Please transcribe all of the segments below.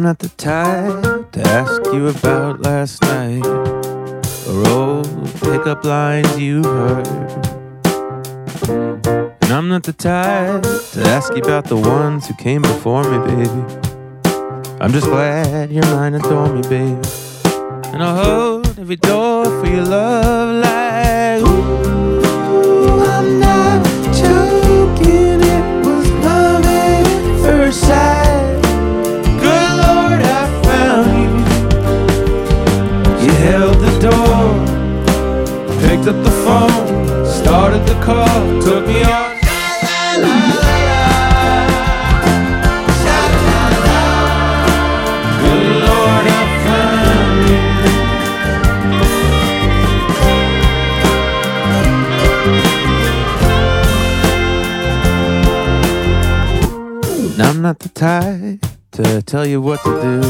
not the type to ask you about last night or old pickup lines you heard. And I'm not the type to ask you about the ones who came before me, baby. I'm just glad you're mine, adore me, baby. And I'll hold every door for your love like, ooh, I'm not joking, it was love at first sight. Good Lord, I found you. You held the door, picked up the phone, started the car, took me on. I'm not the type to tell you what to do.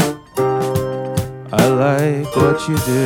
I like what you do.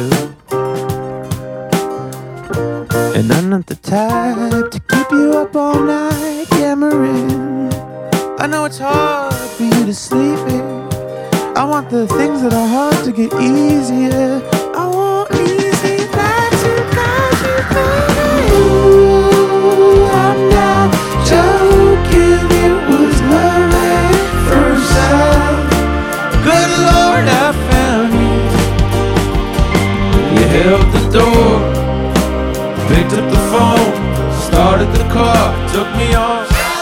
And I'm not the type to keep you up all night yammering. I know it's hard for you to sleep here. I want the things that are hard to get easier. I want easy nights to guide you, baby. Ooh, I'm not joking, it was love at first sight. Good Lord, I found you. You held the door, picked up the phone, started the car, took me on.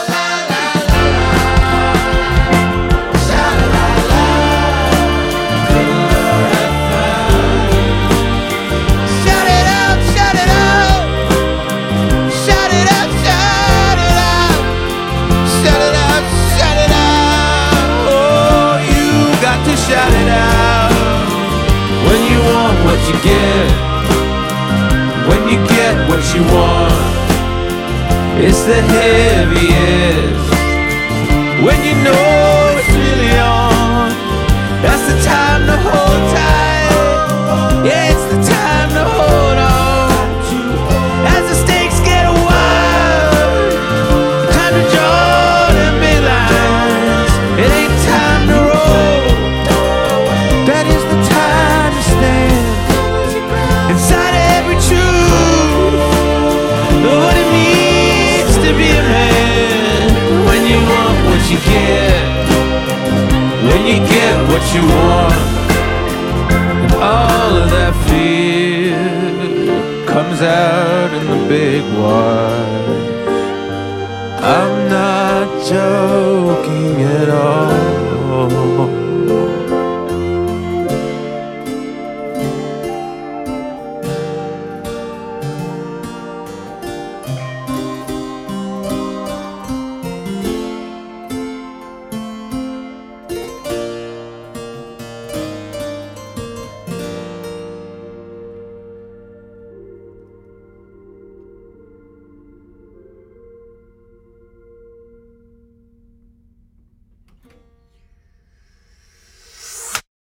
Shout it out when you want what you get, when you get what you want. It's the heaviest when you know it's really on. That's the time to hold tight. Yeah, it's the time to hold on. As the stakes get wild, time to draw them big lines. It ain't time to roll. That is the time to stand inside every truth of what it means to be a man. When you want what you get, when you get what you want, and all of that fear comes out in the big wash. I'm not joking.